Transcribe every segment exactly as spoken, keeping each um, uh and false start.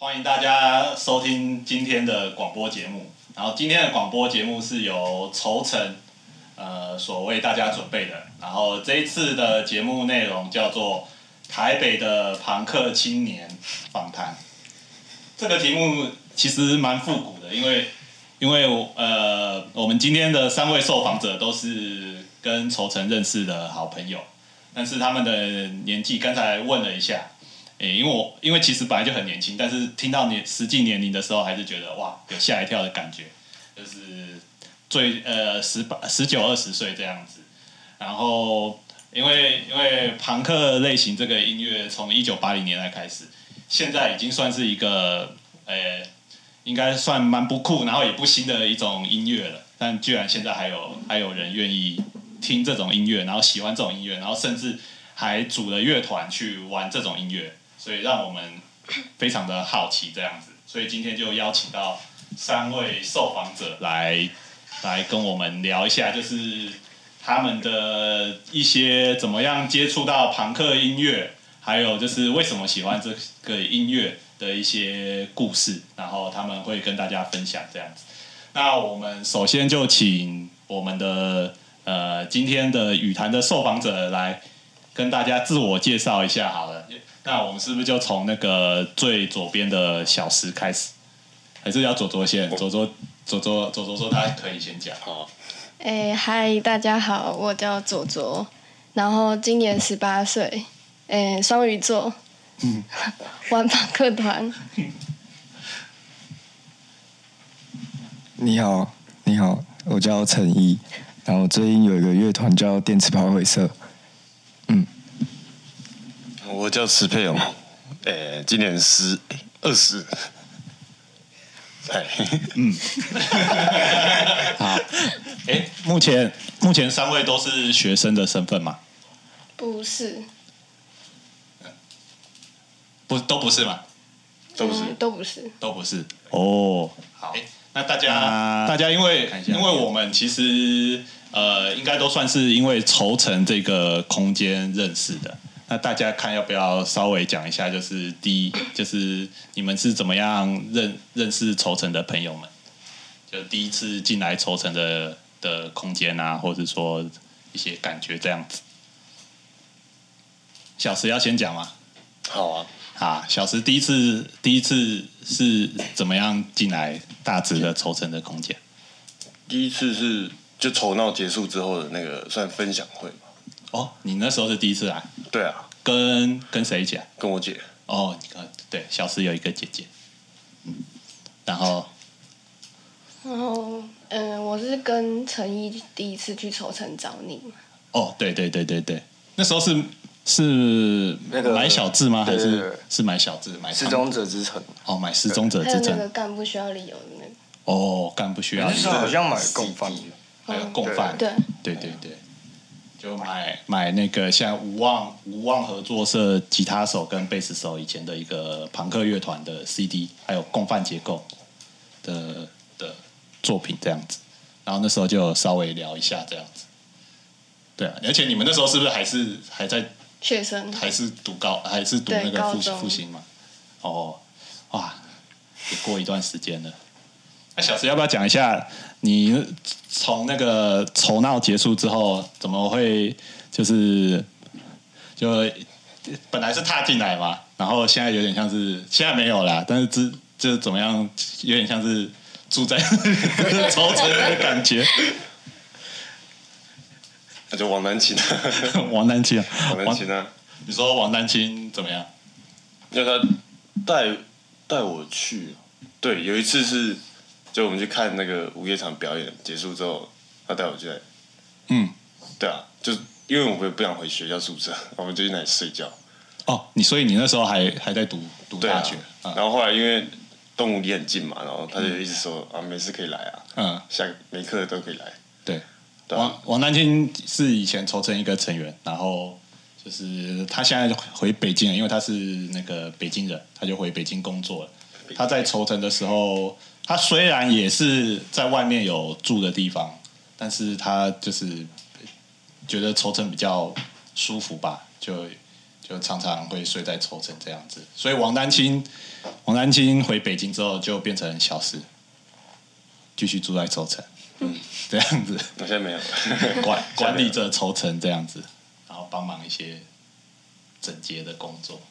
欢迎大家收听今天的广播节目。然后今天的广播节目是由筹成呃所为大家准备的。然后这一次的节目内容叫做台北的朋克青年访谈。这个题目其实蛮复古的，因为因为呃我们今天的三位受访者都是跟筹成认识的好朋友，但是他们的年纪刚才问了一下。欸、因为我因为其实本来就很年轻，但是听到年实际年龄的时候，还是觉得哇，有吓一跳的感觉，就是最呃十八、十九、二十岁这样子。然后因为因为朋克类型这个音乐从一九八零年代开始，现在已经算是一个呃应该算蛮不酷，然后也不新的一种音乐了。但居然现在还有还有人愿意听这种音乐，然后喜欢这种音乐，然后甚至还组了乐团去玩这种音乐。所以让我们非常的好奇这样子，所以今天就邀请到三位受访者来来跟我们聊一下，就是他们的一些怎么样接触到朋克音乐，还有就是为什么喜欢这个音乐的一些故事，然后他们会跟大家分享这样子。那我们首先就请我们的呃今天的语坛的受访者来跟大家自我介绍一下好了。那我们是不是就从那个最左边的小石开始？还是要左左先？左左左左左左说他可以先讲。好。 哎，嗨，大家好，我叫左左，然后今年十八岁，哎，双鱼座，嗯，玩朋克团。 你好，你好，我叫陈毅，然后最近有一个乐团叫电磁炮会社，嗯。 我叫石佩勇，诶，今年十二十，哎， 嗯，好，哎，目前目前三位都是学生的身份吗？ 不是， 不，都不是吗？ 都不是， 嗯、都不是， 都不是。哦，好，那大家大家因为因为我们其实呃应该都算是因为筹成这个空间认识的。那大家看要不要稍微讲一下，就是第一，就是你们是怎么样认认识筹成的朋友们？就第一次进来筹成的的空间啊，或者说一些感觉这样子。小石要先讲吗？ 好啊。 啊，小石第一次第一次是怎么样进来大直的筹成的空间？ 第一次是就筹闹结束之后的那个算分享会嘛。 哦，你那时候是第一次来？ 对啊。 跟跟谁一起啊？ 跟我姐。 哦，你看，对，小石有一个姐姐。嗯，然后， 然后，嗯，我是跟陈毅第一次去筹成找你嘛。 哦，对对对对对，那时候是是那个买小字吗？还对对对是是买小字？买失踪者之城。 哦，买失踪者还有之城。 那个干不需要理由的那个。 哦，干不需要理由。 那时候好像买共犯。 还有共犯。 对对对对。就买买那个像无望无望合作社吉他手跟贝斯手以前的一个朋克乐团的 C D， 还有共犯结构的的作品这样子，然后那时候就稍微聊一下这样子。对啊，而且你们那时候是不是还是还在学生？ 还是读高还是读那个复复兴嘛？哦，哇，也过一段时间了。那小石要不要讲一下，你从那个筹闹结束之后，怎么会就是就本来是踏进来嘛，然后现在有点像是现在没有啦，但是之就怎么样，有点像是住在筹成的感觉。 那就王丹青啊， 王丹青啊， 王丹青啊， 你说王丹青怎么样？ 因为他带带我去，对，有一次是。就我们去看那个午夜场表演结束之后，他带我去。 嗯， 对啊，就因为我们不想回学校宿舍，我们就去那里睡觉。 哦，你所以你那时候还还在读读大学、 啊嗯，然后后来因为东吴离很近嘛，然后他就一直说、嗯、啊，没事可以来啊，嗯，下没课都可以来。 对， 对啊、 王王丹青是以前筹成一个成员，然后就是他现在回北京了，因为他是那个北京人，他就回北京工作了。他在筹成的时候。他虽然也是在外面有住的地方，但是他就是觉得筹成比较舒服吧，就就就常常会睡在抽成这样子。所以王丹青，王丹青回北京之后就变成小石，继续住在抽成，嗯，这样子。 我现在没有管管理着抽成这样子，然后帮忙一些整洁的工作。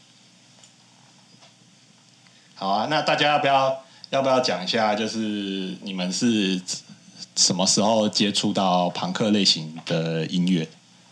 好啊，那大家要不要要不要讲一下，就是你们是什么时候接触到朋克类型的音乐？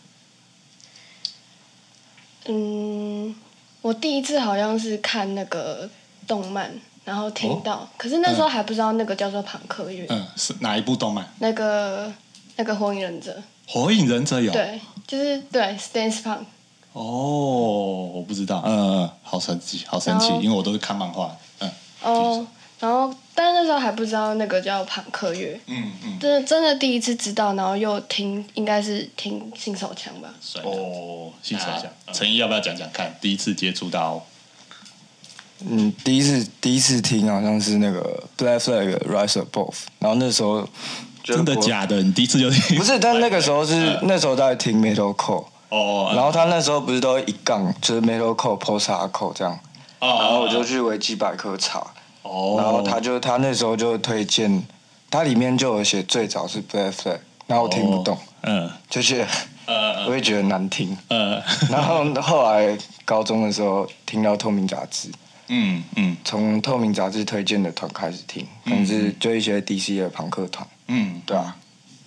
嗯，我第一次好像是看那个动漫，然后听到，哦、可是那时候还不知道那个叫做朋克乐。 嗯，是哪一部动漫？ 那个那个火影忍者。 火影忍者有？ 对，就是对 Stance Punk。 哦，我不知道，嗯嗯，好神奇，好神奇，因为我都是看漫画，嗯。 哦，然后但是那时候还不知道那个叫朋克乐， 嗯嗯， 真的真的第一次知道，然后又听，应该是听信手枪吧。 哦，信手枪，陈毅要不要讲讲看？第一次接触到， 嗯，第一次第一次听好像是那个 Black Flag Rise Above， 然后那时候真的假的？你第一次就听？ 不是，但那个时候是、嗯、那时候在听 Metalcore。哦，然后他那时候不是都一杠，就是 Metalcore、Post Hardcore 这样，哦、然后我就去维基百科查，哦，然后他就他那时候就推荐，它里面就有写最早是 Black Flag， 然后我听不懂，嗯、哦，就觉得，呃，我会觉得难听，呃，然后后来高中的时候听到透明杂志，嗯嗯，从透明杂志推荐的团开始听，可能是就一些 D C 的朋克团，嗯，对啊。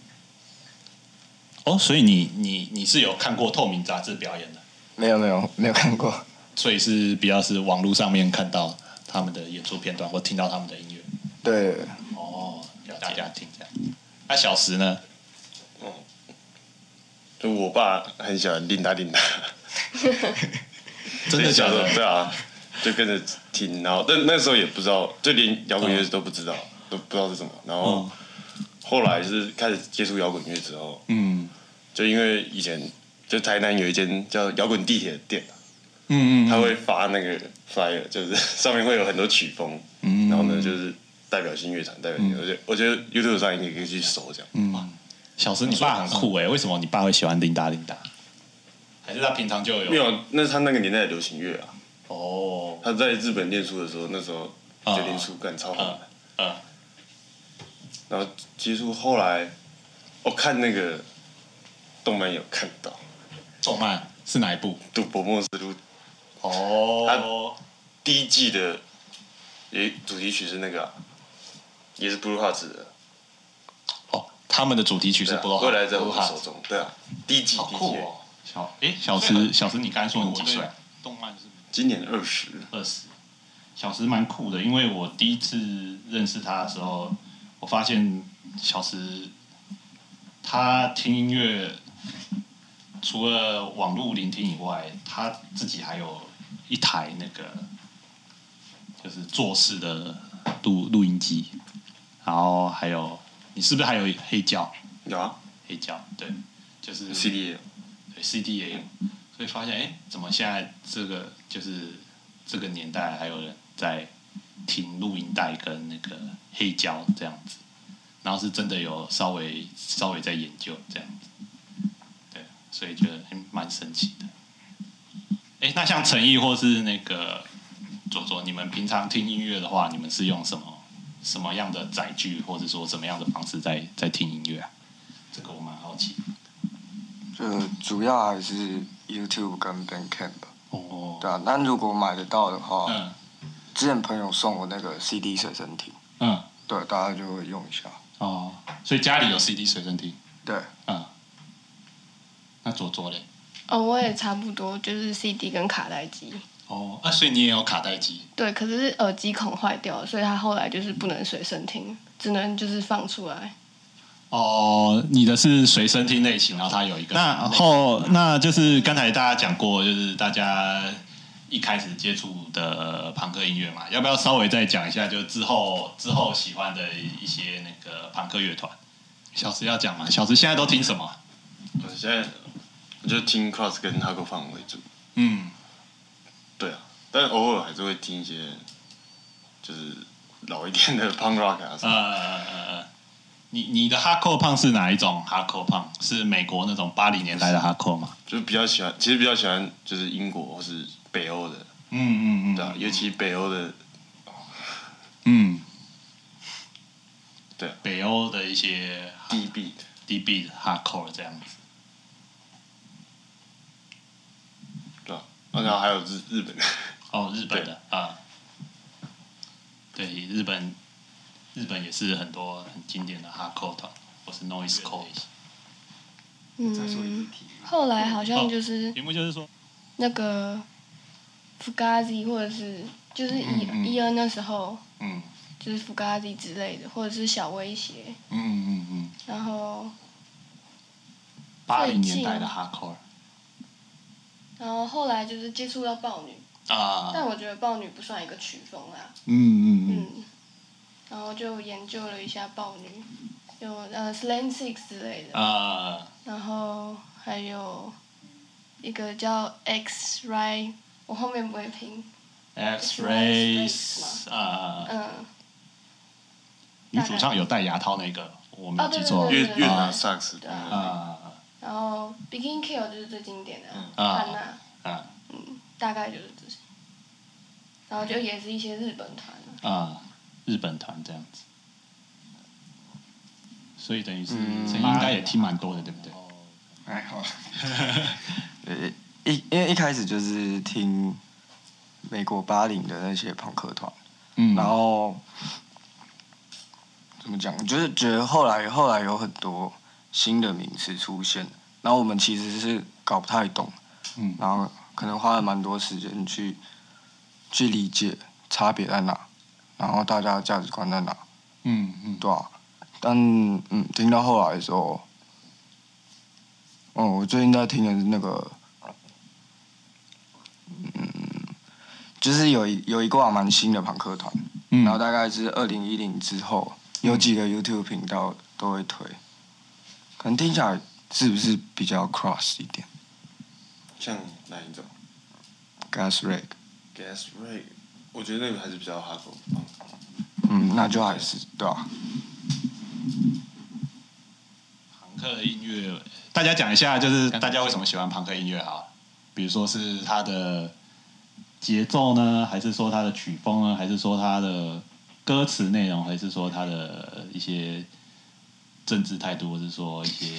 哦，所以你你你是有看过透明杂志表演的？ 没有没有没有看过， 所以是比较是网络上面看到他们的演出片段，或听到他们的音乐。 对。 哦，要大家听这样。那、啊、小石呢？ 哦，就我爸很喜欢琳达琳达。 真的假的？ 对啊，就跟着听，然后但那时候也不知道，就连摇滚乐都不知道，嗯、都不知道是什么，然后。嗯后来是开始接触摇滚乐之后，嗯，就因为以前就台南有一间叫摇滚地铁的店，嗯嗯，他会发那个 flyer， 就是上面会有很多曲风，嗯，然后呢就是代表性乐团，代表性，而且我觉得 YouTube 上也可以去搜这样。 嗯，小时你爸很酷哎、欸，为什么你爸会喜欢琳达琳达？还是他平常就有？ 没有，那是他那个年代的流行乐啊。哦，他在日本念书的时候，那时候就念书干超好的。嗯。嗯然后接触后来，我看那个动漫有看到， 动漫是哪一部？ 《赌博默示录》。哦。他第一季的，诶，主题曲是那个、啊，也是 Blue Hearts 的。 哦，他们的主题曲是 Blue Hearts。 未来在我手中，对啊，第一季。 好酷哦！小诶，小石，小石，你刚才说你几岁？动漫是今年二十。 二十。小石蛮酷的，因为我第一次认识他的时候。我发现小石他听音乐，除了网络聆听以外，他自己还有一台那个就是坐式的录录音机，然后还有你是不是还有黑胶？ 有啊， 黑胶对，就是 C D 也有， 对 C D 也有，所以发现哎，怎么现在这个就是这个年代还有人在听录音带跟那个黑胶这样子，然后是真的有稍微稍微在研究这样子，对，所以觉得蛮神奇的。哎，那像陈毅或是那个左左，你们平常听音乐的话，你们是用什么什么样的载具，或者说什么样的方式在在听音乐啊？这个我蛮好奇。 就主要还是 YouTube 跟 Bandcamp 吧。哦。对啊，那如果买得到的话，嗯。之前朋友送我那个 C D 随身听，嗯，对，大家就会用一下。 哦，所以家里有 C D 随身听。 对， 嗯。那左左嘞？ 哦，我也差不多，就是 C D 跟卡带机。 哦，啊，所以你也有卡带机？ 对，可是耳机孔坏掉了，所以他后来就是不能随身听，只能就是放出来。 哦，你的是随身听类型，然后它有一个。那后那就是刚才大家讲过，就是大家一开始接触的朋克音乐嘛，要不要稍微再讲一下？就之后之后喜欢的一些那个朋克乐团。小石要讲吗？小石现在都听什么？ 我现在我就听 Cross 跟 Hardcore Punk 为主。嗯，对啊，但偶尔还是会听一些就是老一点的 Punk Rock 啊什么。呃呃呃你你的哈扣胖是哪一种哈扣胖？是美国那种八零年代的哈扣吗？ 就是比较喜欢，其实比较喜欢就是英国或是北欧的。嗯嗯嗯。对啊，尤其北欧的。嗯。对、啊。 北欧的一些低 beat、 低 beat 哈扣这样子。 对啊，然后还有日日本的。 哦，日本的啊。对，日本，日本也是很多很经典的哈扣团，或是 noise code。 嗯，后来好像就是， 题目就是说， 那个 Fugazi 或者是就是伊伊恩那时候，嗯，就是 Fugazi 之类的，或者是小威胁，嗯嗯嗯，然后八零年代的哈扣， 然后后来就是接触到豹女。啊！但我觉得豹女不算一个曲风啦。嗯嗯嗯。然后就研究了一下豹女，有呃 Slant Six 之类的。啊。然后还有一个叫 X Ray， 我后面不会拼。 X Ray 啊。嗯。女主唱有戴牙套那个，我没记错。 越越南萨克斯。 啊。然后 Begin Kill 就是最经典的汉娜。啊。嗯，大概就是这些。然后就也是一些日本团啊，日本团这样子，所以等于是声音应该也听蛮多的，对不对？ 还好。呃，一因为一开始就是听美国八零的那些朋克团，嗯，然后怎么讲，就是觉得后来后来有很多新的名词出现，然后我们其实是搞不太懂，嗯，然后可能花了蛮多时间去。去理解差别在哪，然后大家的价值观在哪，嗯嗯，对啊，但嗯，听到后来的时候，哦，我最近在听的是那个，嗯，就是有一有一挂蛮新的朋克团，嗯，然后大概是二零一零之后，有几个 YouTube 频道都会推，可能听起来是不是比较 cross 一点？ 像哪一种 ？Gas Rag。Gas Rag， 我觉得那个还是比较哈口。 嗯，那就还是对啊。 朋克音乐，大家讲一下，就是大家为什么喜欢朋克音乐好？比如说是它的节奏呢，还是说它的曲风呢，还是说它的歌词内容，还是说它的一些政治态度，或是说一些……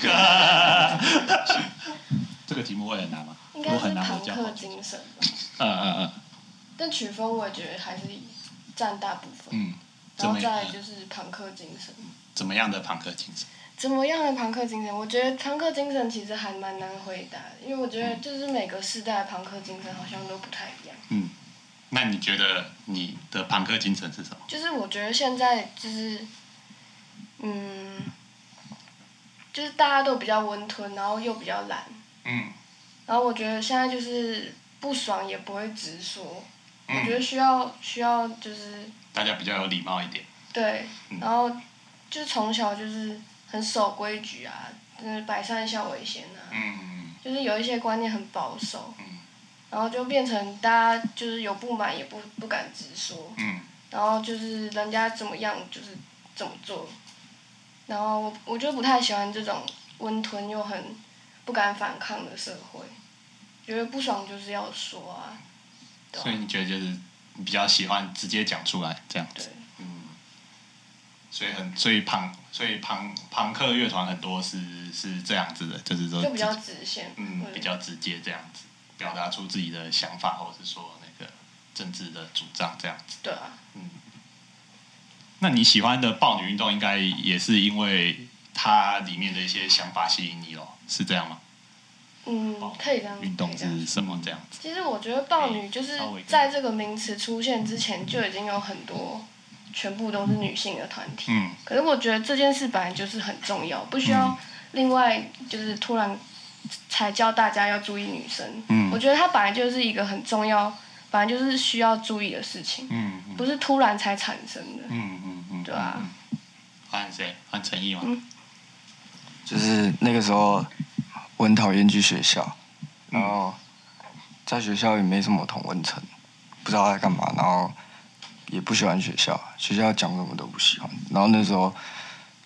这个题目会很难吗？ 应该是朋克精神吧。嗯嗯嗯。但曲风我也觉得还是占大部分。嗯。然后再来就是朋克精神。 怎么样的朋克精神？ 怎么样的朋克精神？我觉得朋克精神其实还蛮难回答的，因为我觉得就是每个世代的朋克精神好像都不太一样。 嗯。那你觉得你的朋克精神是什么？ 就是我觉得现在就是，嗯，就是大家都比较温吞，然后又比较懒。嗯。然后我觉得现在就是不爽也不会直说，嗯、我觉得需要需要就是大家比较有礼貌一点。 对，嗯、然后就从小就是很守规矩啊，就是百善孝为先啊，嗯、就是有一些观念很保守，嗯、然后就变成大家就是有不满也不不敢直说，嗯、然后就是人家怎么样就是怎么做，然后我我就不太喜欢这种温吞又很不敢反抗的社会。觉得不爽就是要说啊， 啊所以你觉得就是你比较喜欢直接讲出来这样子，嗯，所以很所以朋所以朋朋克乐团很多是是这样子的，就是说就比较直线， 嗯，比较直接这样子，表达出自己的想法，或是说那个政治的主张这样子， 对啊，嗯， 那你喜欢的豹女运动应该也是因为它里面的一些想法吸引你咯，是这样吗？ 嗯，可以这样。 运动是什么这样子？ 其实我觉得豹女就是在这个名词出现之前就已经有很多全部都是女性的团体。嗯。可是我觉得这件事本来就是很重要，不需要另外就是突然才教大家要注意女生。嗯。我觉得它本来就是一个很重要，本来就是需要注意的事情。嗯。不是突然才产生的。嗯嗯嗯。对啊。 换谁？换陈毅吗？ 嗯。就是那个时候。我很讨厌去学校，然后在学校也没什么同温层，不知道在干嘛，然后也不喜欢学校，学校讲什么都不喜欢。然后那时候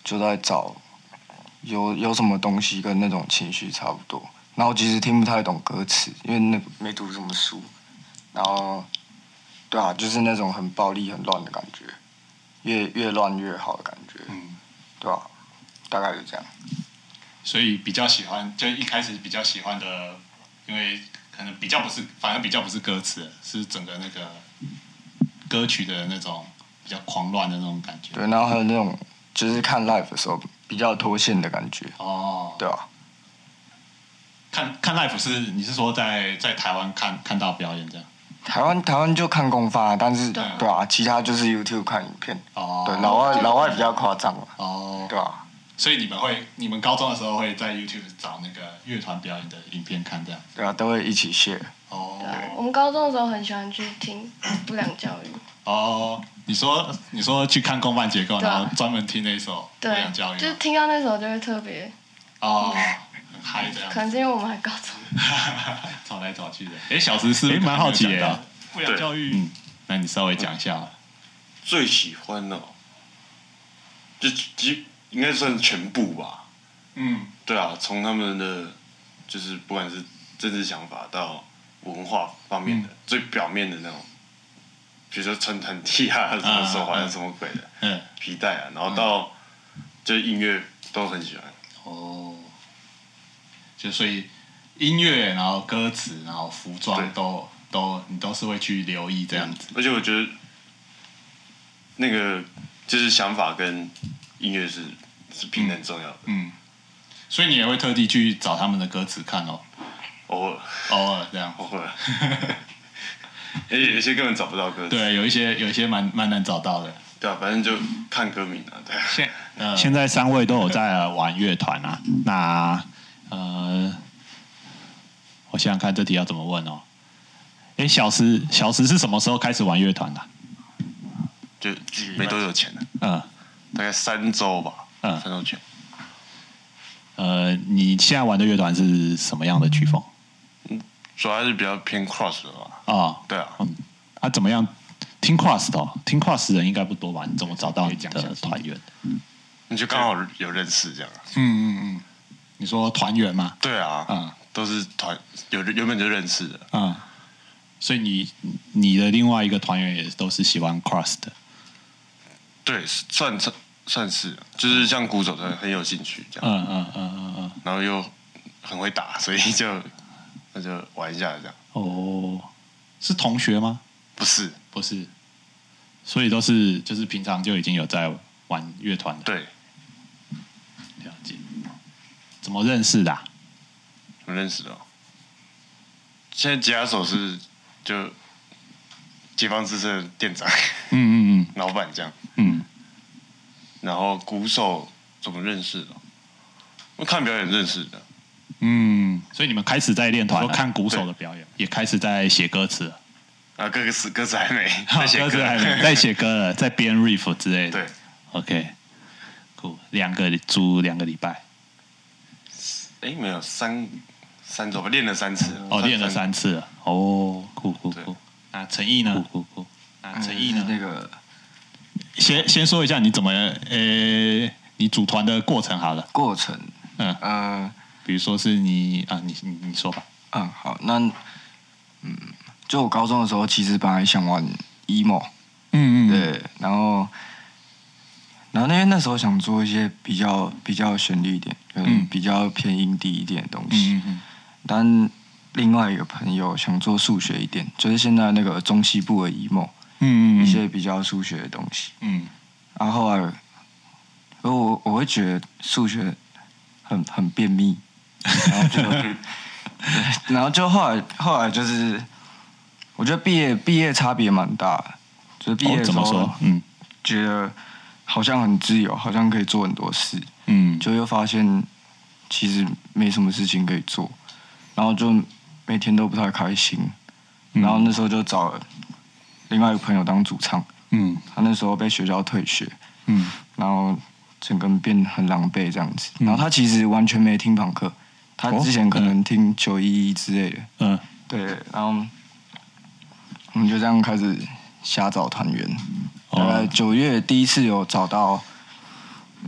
就在找有有什么东西跟那种情绪差不多。然后其实听不太懂歌词，因为那没读什么书。然后，对啊，就是那种很暴力、很乱的感觉，越越乱越好的感觉。嗯，对啊，大概是这样。 所以比较喜欢，就一开始比较喜欢的，因为可能比较不是，反而比较不是歌词，是整个那个歌曲的那种比较狂乱的那种感觉。 对，然后还有那种就是看 live 的时候比较脱线的感觉。 哦， 对啊。 看看 live 是你是说在在台湾看看到表演这样？ 台湾台湾就看公发，但是 对, 对啊，其他就是 YouTube 看影片。哦。对，老外老外比较夸张了。哦。对啊。 所以你们会，你们高中的时候会在 YouTube 找那个乐团表演的影片看这样？ 对啊，都会一起 share。 哦。对啊，我们高中的时候很喜欢去听不良教育。 哦，你说你说去看公办结构，然后专门听那首不良教育。 对，就是听到那首就会特别。 哦。嗨这样， 可能是因为我们还高中， 吵来吵去的。哎，小石是蛮好奇的，不良教育，嗯，那你稍微讲一下。 最喜欢哦，就基应该算全部吧。嗯，对啊，从他们的就是不管是政治想法到文化方面的、嗯、最表面的那种，比如说穿团体啊，什么手环、啊、什么鬼的，嗯，皮带啊，然后到、嗯、就音乐都很喜欢。哦。 就所以音乐，然后歌词，然后服装都都你都是会去留意这样子。 而且我觉得那个就是想法跟音乐是是平等重要的。嗯。 所以你也会特地去找他们的歌词看哦。 偶尔。 偶尔这样。 偶尔。而且有些根本找不到歌词。 对，有一些有一些蛮蛮难找到的。 对啊，反正就看歌名啊，对啊。 现、呃、现在三位都有在玩乐团啊，那。呃，我想想看这题要怎么问哦。哎，小石，小石是什么时候开始玩乐团的、啊？ 就没多久前了，嗯，大概三周吧，嗯，三周前。 呃，你现在玩的乐团是什么样的曲风？ 嗯，主要是比较偏 cross 的吧。啊、哦，对啊，嗯， 啊，怎么样？听 cross 的、哦，听 cross 的人应该不多吧？你怎么找到你的团员？ 你就刚好有认识这样。 嗯嗯嗯。你说团员吗？ 对啊，嗯，都是团有原本就认识的， 嗯，所以你你的另外一个团员也都是喜欢 cross 的， 对，算算是，就是像鼓手他很有兴趣这样，嗯嗯嗯嗯嗯，然后又很会打，所以就那就玩一下这样。 哦，是同学吗？ 不是， 不是，所以都是就是平常就已经有在玩乐团的， 对， 了解。怎么认识的、啊？ 怎么认识的、哦？现在吉他手是就解放之声的店长，嗯嗯嗯，老板这样，嗯。然后鼓手怎么认识的？我看表演认识的。 嗯，所以你们开始在练团，看鼓手的表演，也开始在写歌词了。 啊，歌词歌词还没， 在写歌还没，在写歌了，在编 riff 之类的。 对 ，OK， 酷，两个租两个礼拜。 哎，没有三三周吧，练了三次。 哦，练了三次了。哦，酷酷酷。 那陈毅呢？ 酷酷酷。 那陈毅呢？ 那个， 先先说一下你怎么呃，你组团的过程好了。 过程， 嗯呃，比如说是你啊，你你你说吧。 嗯，好，那嗯，就我高中的时候，其实本来想玩 emo， 嗯嗯，对，然后。然后因为那时候想做一些比较比较旋律一点，嗯，比较偏音低一点的东西。嗯嗯。但另外一个朋友想做数学一点，就是现在那个中西部的 emo， 嗯嗯，一些比较数学的东西。嗯。然后后来，我我会觉得数学很很便秘，然后就，然后就后来后来就是，我觉得毕业毕业差别蛮大的，就是毕业的时候，哦、怎么说？嗯，觉得。好像很自由，好像可以做很多事，嗯，就又发现其实没什么事情可以做，然后就每天都不太开心，嗯、然后那时候就找了另外一个朋友当主唱，嗯，他那时候被学校退学，嗯，然后整个人变很狼狈这样子，嗯、然后他其实完全没听朋克，他之前可能听九一一之类的，嗯，对，然后我们就这样开始瞎找团员。大概九月第一次有找到，嗯，哦，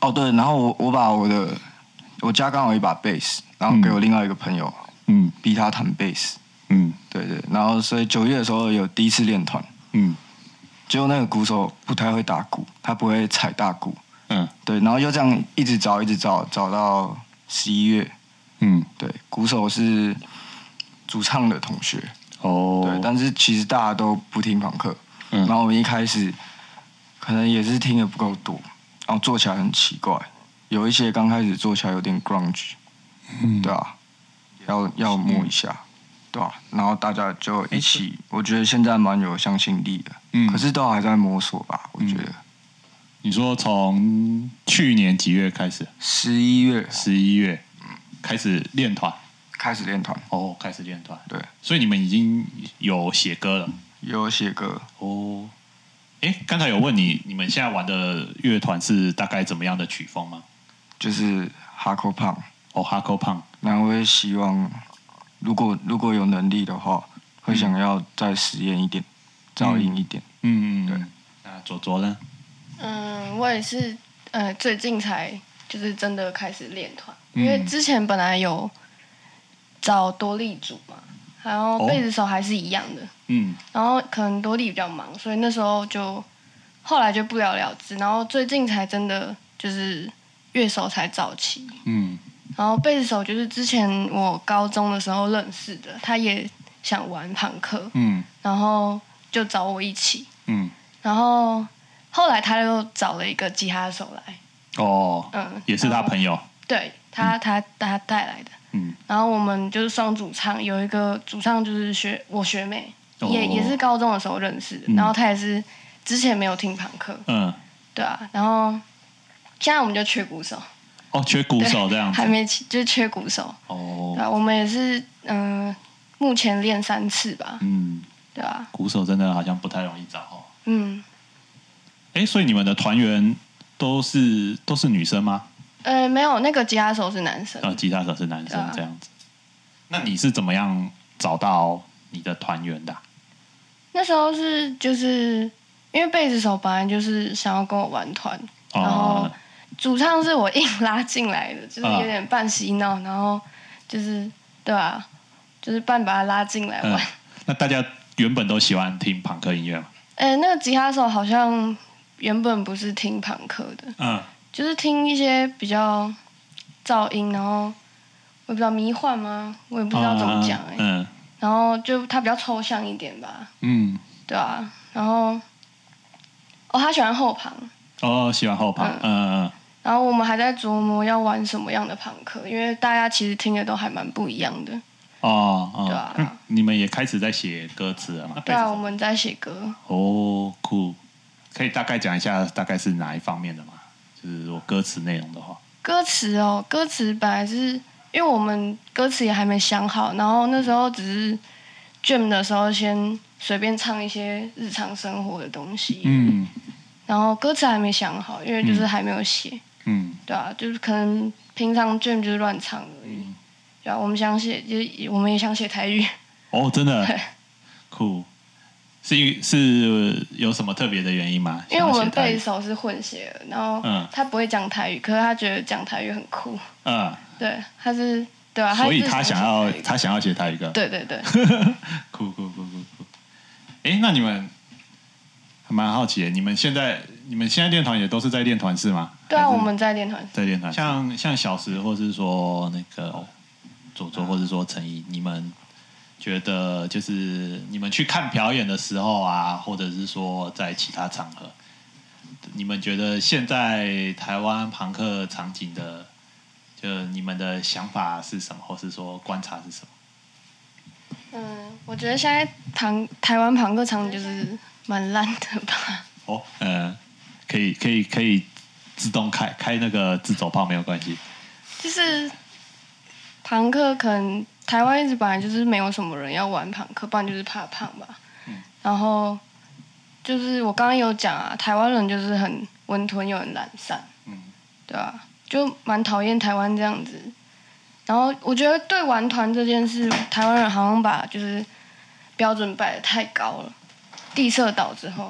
哦对，然后我我把我的我家刚好有一把贝斯，然后给我另外一个朋友，嗯，逼他弹贝斯，嗯，对对，然后所以九月的时候有第一次练团，嗯，结果那个鼓手不太会打鼓，他不会踩大鼓，嗯，对，然后就这样一直找一直找找到十一月，嗯，对，鼓手是主唱的同学，哦，对，但是其实大家都不听朋克，嗯，然后我们一开始可能也是听的不够多，然后做起来很奇怪，有一些刚开始做起来有点 grunge， 嗯，对啊，要要摸一下，对啊，然后大家就一起，我觉得现在蛮有向心力的，嗯，可是都还在摸索吧，我觉得。 你说从去年几月开始？ 十一月， 十一月，开始练团。 开始练团哦，开始练团， 对， 所以你们已经有写歌了， 有写歌哦。哎，刚才有问你，你们现在玩的乐团是大概怎么样的曲风吗？ 就是 hardcore punk， 哦 hardcore punk， 然后会希望，如果如果有能力的话，会想要再实验一点，噪音一点， 嗯嗯，对。那左左呢？ 嗯，我也是，呃，最近才就是真的开始练团，因为之前本来有找多力组嘛，然后贝斯手还是一样的，嗯，然后可能多力比较忙，所以那时候就后来就不了了之，然后最近才真的就是乐手才找齐，嗯，然后贝斯手就是之前我高中的时候认识的，他也想玩朋克，嗯，然后就找我一起，嗯，然后后来他又找了一个吉他手来， 哦，嗯，也是他朋友， 对他他他带来的。嗯，然后我们就是双主唱，有一个主唱就是学我学妹，哦、也也是高中的时候认识的，嗯、然后她也是之前没有听朋克，嗯，对啊，然后现在我们就缺鼓手， 哦，缺鼓手这样子， 还没起，就是缺鼓手，哦，对啊，我们也是嗯、呃，目前练三次吧，嗯，对啊， 鼓手真的好像不太容易找哦，嗯，哎，所以你们的团员都是都是女生吗？ 呃，没有，那个吉他手是男生。 呃，吉他手是男生、啊、这样子。那你是怎么样找到你的团员的、啊？ 那时候是就是因为贝斯手本来就是想要跟我玩团，哦、然后主唱是我硬拉进来的，就是有点半洗脑，然后就是对啊，就是半把他拉进来玩、嗯。 那大家原本都喜欢听朋克音乐吗？ 呃，那个吉他手好像原本不是听朋克的。嗯。就是听一些比较噪音，然后我也不知道迷幻吗？我也不知道怎么讲哎、欸。嗯。然后就他比较抽象一点吧。嗯。对啊，然后哦，他喜欢后旁。 哦，喜欢后旁。嗯嗯嗯。 然后我们还在琢磨要玩什么样的朋克，因为大家其实听的都还蛮不一样的。 哦哦。对啊、嗯。你们也开始在写歌词了吗？ 对啊，我们在写歌。 哦，酷！可以大概讲一下，大概是哪一方面的吗？就是我歌词内容的话， 歌词哦，歌词本来是因为我们歌词也还没想好，然后那时候只是 jam 的时候先随便唱一些日常生活的东西，嗯，然后歌词还没想好，因为就是还没有写，嗯，对啊，就是可能平常 jam 就是乱唱而已，对啊，我们想写，就是我们也想写台语， 哦，真的，酷。是是有什么特别的原因吗？ 因为我们贝斯手是混血的，然后他不会讲台语，可是他觉得讲台语很酷。嗯，对，他是对啊， 所以他想要他想要写台语歌。 对对对， 酷酷酷酷酷。哎，那你们还蛮好奇的，你们现在你们现在练团也都是在练团是吗？ 对啊，我们在练团， 在练团。像像小石，或是说那个左左，或是说陈怡，你们。觉得就是你们去看表演的时候啊，或者是说在其他场合，你们觉得现在台湾朋克场景的，就你们的想法是什么，或是说观察是什么？ 嗯，我觉得现在台台湾朋克场景就是蛮烂的吧。 哦，呃，可以可以可以自动开开那个自走炮没有关系。 就是朋克可能。台湾一直本来就是没有什么人要玩朋克，不然就是怕胖吧。嗯、然后就是我刚刚有讲啊，台湾人就是很温吞又很懒散，嗯、对吧、啊？就蛮讨厌台湾这样子。然后我觉得对玩团这件事，台湾人好像把就是标准摆得太高了。地社岛之后，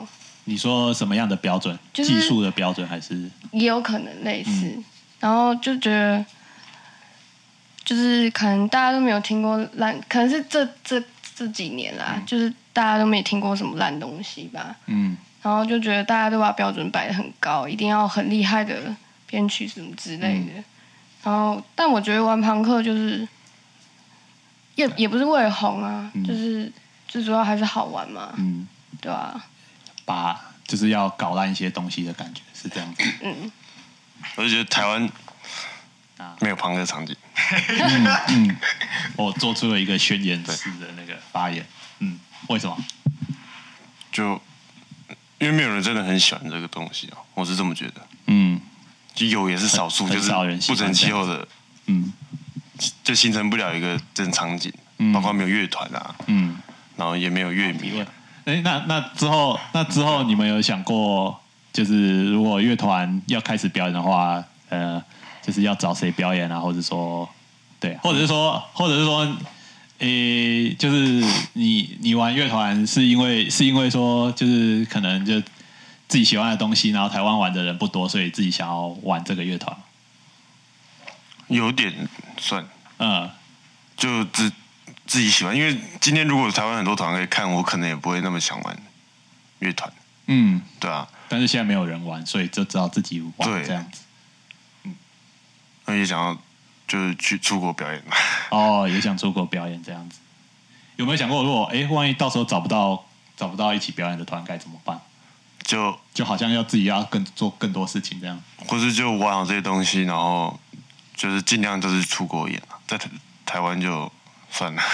你说什么样的标准？就是技术的标准还是？ 也有可能类似，嗯、然后就觉得，就是可能大家都没有听过烂，可能是这这这几年啦，嗯、就是大家都没听过什么烂东西吧。嗯。然后就觉得大家都把标准摆得很高，一定要很厉害的编曲什么之类的。嗯、然后，但我觉得玩朋克就是，也也不是为了红啊，嗯、就是最主要还是好玩嘛。嗯。对啊。 把就是要搞烂一些东西的感觉是这样子。嗯。 我就觉得台湾没有朋克场景。 嗯嗯。我做出了一个宣言式的那个发言。嗯。为什么？ 就。因为没有人真的很喜欢这个东西啊，我是这么觉得。嗯，就有也是少数，就是不成气候的，嗯，就形成不了一个真场景，嗯、包括没有乐团啊，嗯，然后也没有乐迷。 哎，那那之后，那之后你们有想过，就是如果乐团要开始表演的话，呃，就是要找谁表演啊，或者说，对，或者是说，或者是说。诶，就是你你玩乐团是因为是因为说就是可能就自己喜欢的东西，然后台湾玩的人不多，所以自己想要玩这个乐团。 有点算，嗯，就自自己喜欢，因为今天如果台湾很多团可以看，我可能也不会那么想玩乐团。嗯，对啊。 但是现在没有人玩，所以就只好自己玩这样子。 嗯，那也想要。就是去出国表演嘛。 哦，也想出国表演这样子，有没有想过，如果哎，万一到时候找不到找不到一起表演的团该怎么办？ 就就好像要自己要更做更多事情这样， 或是就玩好这些东西，然后就是尽量都是出国演，在台台湾就算了。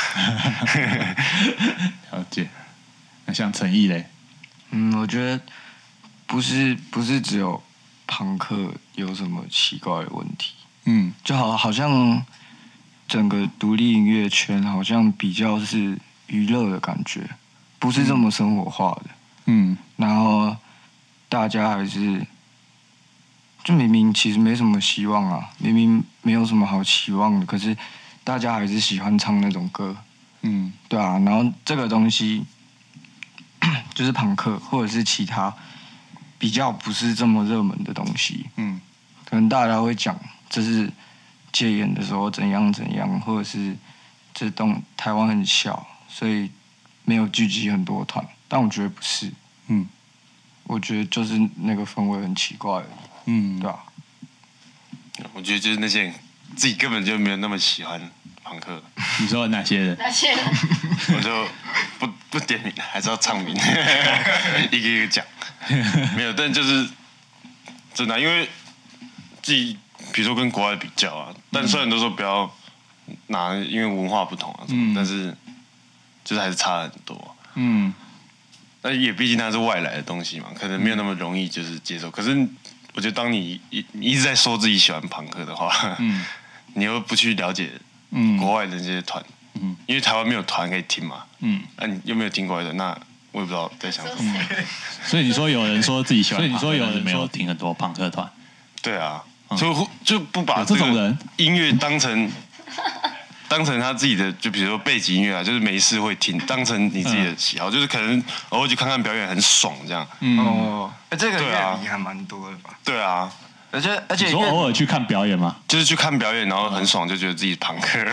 了解。那像陈毅嘞？ 嗯，我觉得不是不是只有朋克有什么奇怪的问题。嗯，就好，好像整个独立音乐圈好像比较是娱乐的感觉，不是这么生活化的。嗯，然后大家还是，就明明其实没什么希望啊，明明没有什么好期望的，可是大家还是喜欢唱那种歌。嗯，对啊，然后这个东西就是朋克或者是其他比较不是这么热门的东西。嗯，可能大家会讲。这是戒严的时候怎样怎样，或者是这东台湾很小，所以没有聚集很多团。但我觉得不是，嗯，我觉得就是那个氛围很奇怪而已，嗯，对吧、 啊？我觉得就是那些人自己根本就没有那么喜欢朋克。 你说哪些人？ 哪些人？ 我就不不点名，还是要唱名，一个一个讲。没有，但就是真的，因为自己。比如说跟国外比较啊，但虽然都说不要拿，因为文化不同啊，嗯、但是就是还是差很多。嗯，那也毕竟它是外来的东西嘛，可能没有那么容易就是接受。可是我觉得当你一你一直在说自己喜欢朋克的话，嗯、你又不去了解国外的这些团，嗯、因为台湾没有团可以听嘛，嗯，那、啊、你又没有听国外的，那我也不知道在想什么。 所以你说有人说自己喜欢，所以你说有人没有听很多朋克团， 对啊。就就不把这种人音乐当成当成他自己的，就比如说背景音乐啊，就是没事会听，当成你自己的喜好，嗯、就是可能偶尔去看看表演很爽这样。 嗯、哦，这个乐迷还蛮多的吧？ 对啊， 而且而且你说偶尔去看表演吗？ 就是去看表演，然后很爽，就觉得自己朋克。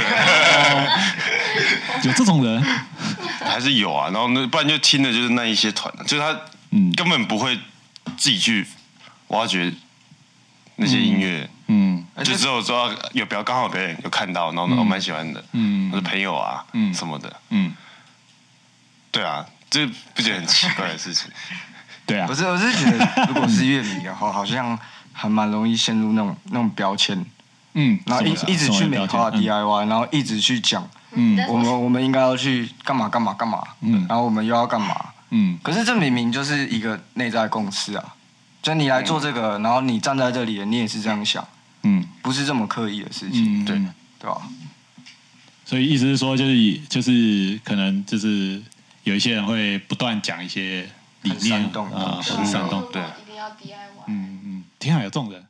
有这种人？ 还是有啊，然后那不然就听的就是那一些团，就是他根本不会自己去挖掘。那些音乐，嗯，就只有说有表刚好表演有看到，然后我蛮喜欢的，嗯，我的朋友啊，嗯，什么的，嗯，对啊，这不觉得很奇怪的事情？ 对啊， 不是，我是觉得如果是乐迷的话，好像还蛮容易陷入那种那种标签，嗯，然后一一直去美化 D I Y， 然后一直去讲，嗯，我们我们应该要去干嘛干嘛干嘛，嗯，然后我们又要干嘛，嗯，可是这明明就是一个内在共识啊。就你来做这个，然后你站在这里，你也是这样想，嗯，不是这么刻意的事情，嗯、对对吧？ 所以意思是说，就是就是可能就是有一些人会不断讲一些理念啊， 很煽动， 对，一定要 D I Y， 嗯嗯，天啊，有这种人。